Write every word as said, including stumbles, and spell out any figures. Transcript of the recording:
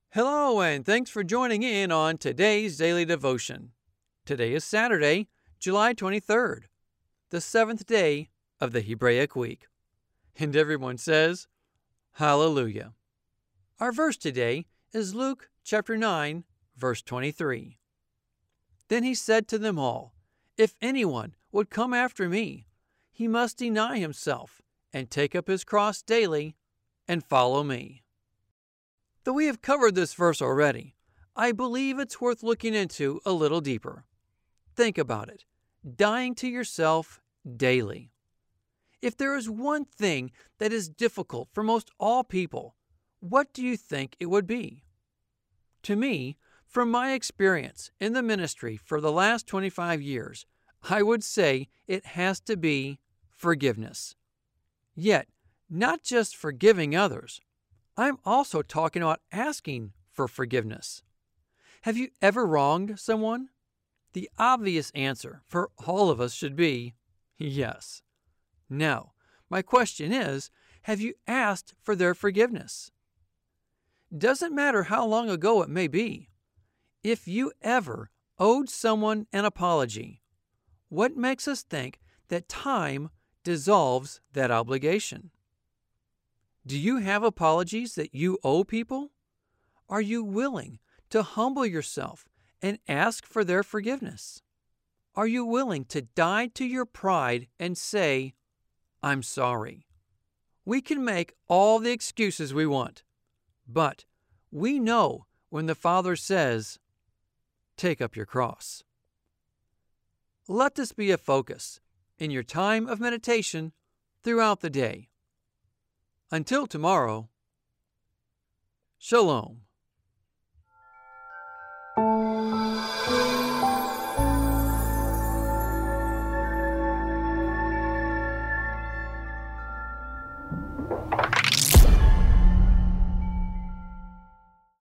Hello, and thanks for joining in on today's daily devotion. Today is Saturday, July twenty-third, the seventh day of the Hebraic week. And everyone says, Hallelujah. Our verse today is Luke chapter nine, verse twenty-three. Then he said to them all, If anyone would come after me, he must deny himself and take up his cross daily and follow me. Though we have covered this verse already, I believe it's worth looking into a little deeper. Think about it. Dying to yourself daily. If there is one thing that is difficult for most all people, what do you think it would be? To me, from my experience in the ministry for the last twenty-five years, I would say it has to be forgiveness. Yet, not just forgiving others. I'm also talking about asking for forgiveness. Have you ever wronged someone? The obvious answer for all of us should be yes. Now, my question is, have you asked for their forgiveness? Doesn't matter how long ago it may be. If you ever owed someone an apology, what makes us think that time dissolves that obligation? Do you have apologies that you owe people? Are you willing to humble yourself and ask for their forgiveness? Are you willing to die to your pride and say, I'm sorry? We can make all the excuses we want, but we know when the Father says, take up your cross. Let this be a focus in your time of meditation throughout the day. Until tomorrow, Shalom.